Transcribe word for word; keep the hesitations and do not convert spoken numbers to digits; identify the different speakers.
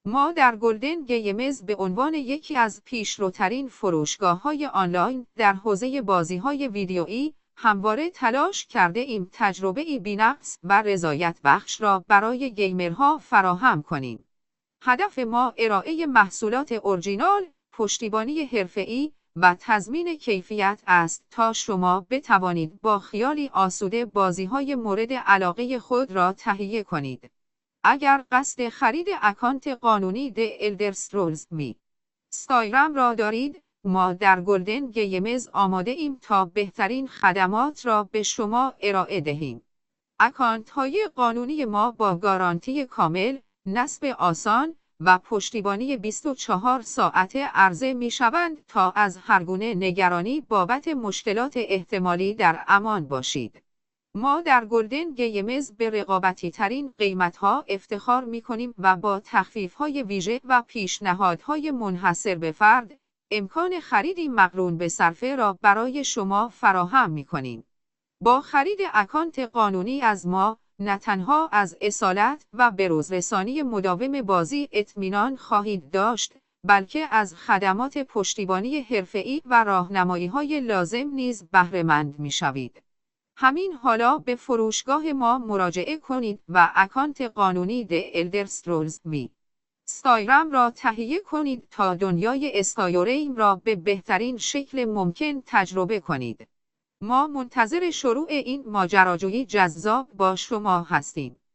Speaker 1: ما در گلدن گیمز به عنوان یکی از پیشروترین فروشگاه‌های آنلاین در حوزه بازی‌های ویدیویی همواره تلاش کرده ایم تجربه‌ای بی‌نقص و رضایت بخش را برای گیمرها فراهم کنیم. هدف ما ارائه محصولات اورجینال، پشتیبانی حرفه‌ای و تضمین کیفیت است تا شما بتوانید با خیالی آسوده بازی‌های مورد علاقه خود را تهیه کنید. اگر قصد خرید اکانت قانونی د الدر اسکرولز وی اسکایریم را دارید، ما در گلدن گیمز آماده ایم تا بهترین خدمات را به شما ارائه دهیم. اکانت‌های قانونی ما با گارانتی کامل، نصب آسان و پشتیبانی بیست و چهار ساعته عرضه می‌شوند تا از هرگونه نگرانی بابت مشکلات احتمالی در امان باشید. ما در گلدن گیمز به رقابتی ترین قیمت‌ها افتخار می‌کنیم و با تخفیف‌های ویژه و پیشنهادهای منحصر به فرد، امکان خریدی مقرون به صرفه را برای شما فراهم می‌کنیم. با خرید اکانت قانونی از ما، نه تنها از اصالت و بروزرسانی مداوم بازی اطمینان خواهید داشت، بلکه از خدمات پشتیبانی حرفه‌ای و راهنمایی‌های لازم نیز بهره‌مند می‌شوید. همین حالا به فروشگاه ما مراجعه کنید و اکانت قانونی د الدر اسکرولز وی اسکایریم را تهیه کنید تا دنیای اسکایریم را به بهترین شکل ممکن تجربه کنید. ما منتظر شروع این ماجراجویی جذاب با شما هستیم.